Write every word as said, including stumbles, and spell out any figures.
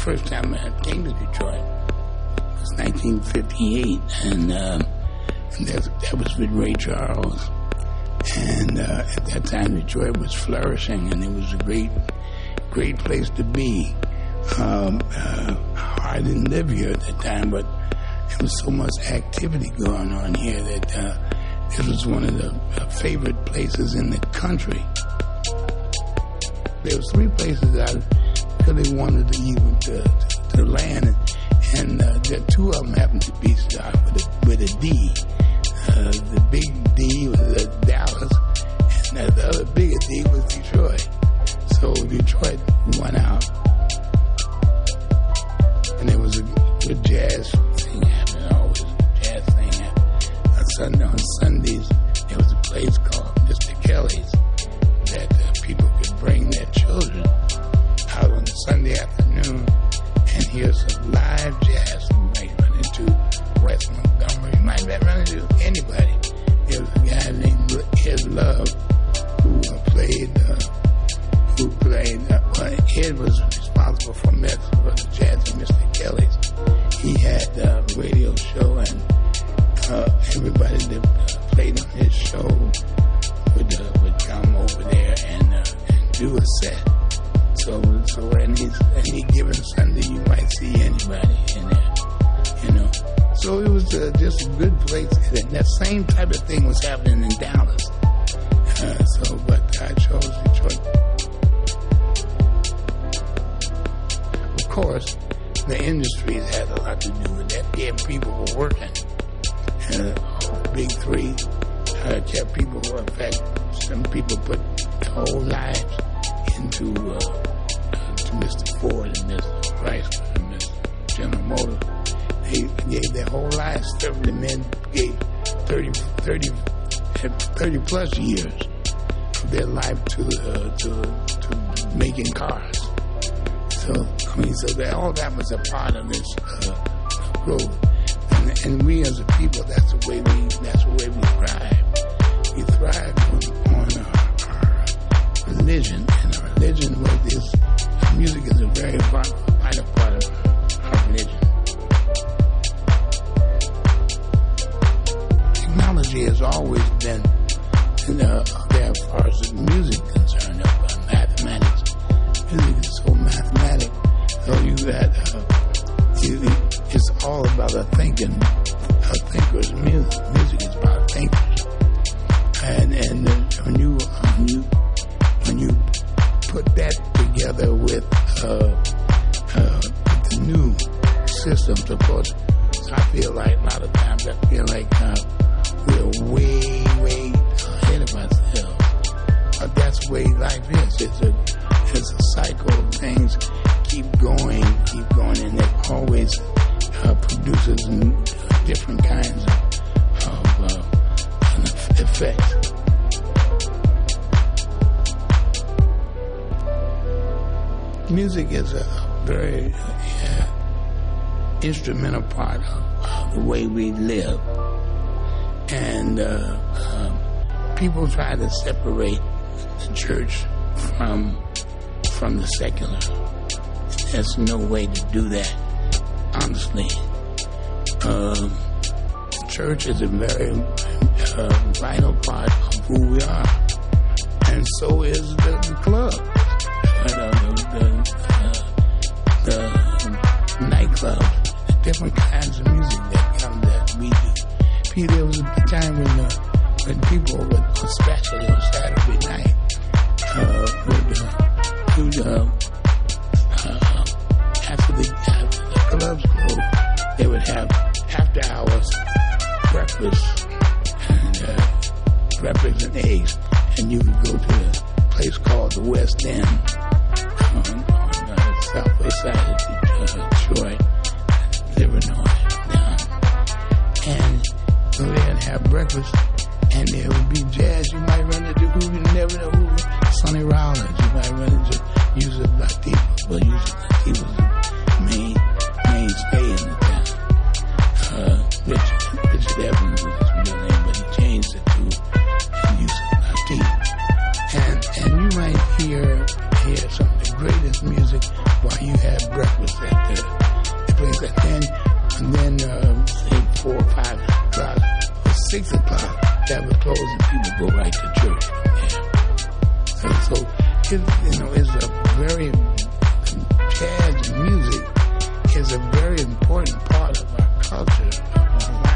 first time I came to Detroit was nineteen fifty-eight, and, uh, and that, that was with Ray Charles. And uh, at that time, Detroit was flourishing, and it was a great, great place to be. Um, uh, I didn't live here at that time, but there was so much activity going on here that uh, it was one of the uh, favorite places in the country. There was three places I really wanted to even to, to, to land, and uh, the two of them happened to be started with a, with a D. Uh, the big D was uh, Dallas, and uh, the other bigger D was Detroit. So Detroit won out, and there was a good jazz thing happening. Always a jazz thing happening. On Sunday, on Sundays, there was a place called Mister Kelly's that uh, people could bring their children out on a Sunday afternoon and hear some live jazz. You might run into West Montgomery. You might run into anybody. There was a guy named Ed Love who uh, played. Uh, who played. Uh, well, Ed was responsible for, Met, for the jazz at Mister Kelly's. He had a radio show, and uh, everybody that uh, played on his show would uh, would come over there and uh, and do a set. So so any any given Sunday, you might see anybody in there, you know. So it was uh, just a good place. And that same type of thing was happening in Dallas. Uh, so, but I chose Detroit. Of course, the industries had a lot to do with that. Yeah, people were working. Uh, big three uh, kept people. In fact, some people put their whole lives into uh, uh, to Mister Ford and Mister Chrysler and Mister General Motors. They gave their whole lives. The men gave thirty, thirty, thirty plus years of their life to uh, to to making cars. So I mean, so that all that was a part of this uh, growth, and, and we as a people, that's the way we that's the way we thrive. We thrive on, on our, our religion, and our religion was this. Music is a very vital part of our religion. Technology has always been uh, there as far as the music is concerned, uh, mathematics. Music is so mathematic. So you got, uh, you, it's all about a thinking, a thinker's music. Music is about thinkers. And, and uh, when you, when you, when you put that together with, uh, uh, the new systems, of course, I feel like a lot of times I feel like, uh, we're way, way ahead of ourselves. But that's the way life is. It's a, it's a cycle of things keep going, keep going, and it always uh, produces uh, different kinds of, of uh, effects. Music is a very uh, instrumental part of, of the way we live. And uh, uh, people try to separate the church from from the secular. There's no way to do that, honestly. Um, the church is a very uh, vital part of who we are, and so is the, the club, uh, the, the, uh, the nightclubs, the different kinds of music that come that we do. There was a time when, uh, when people would, especially on Saturday night, uh, would, uh, would uh, uh, after, the, after the clubs closed, they would have after hours breakfast and uh, breakfast and eggs, and you would go to a place called the West End on, on the southwest side of uh, Detroit, Livernois, down, and go there and have breakfast, and there would be jazz. You might run into who you never know who. Sonny Rollins. You might run into Yusef Lateef. Well, Yusef Lateef was the main mainstay in the town. Uh, Richard, Richard Evans was his real name, but he changed it to Yusef Lateef. And and you might hear hear some of the greatest music while you have breakfast at the, the place. And then, and then uh, say four or five o'clock or six o'clock, that was closed and people go right to church. Yeah. So, so it, you know, it's a very, jazz music is a very important part of our culture.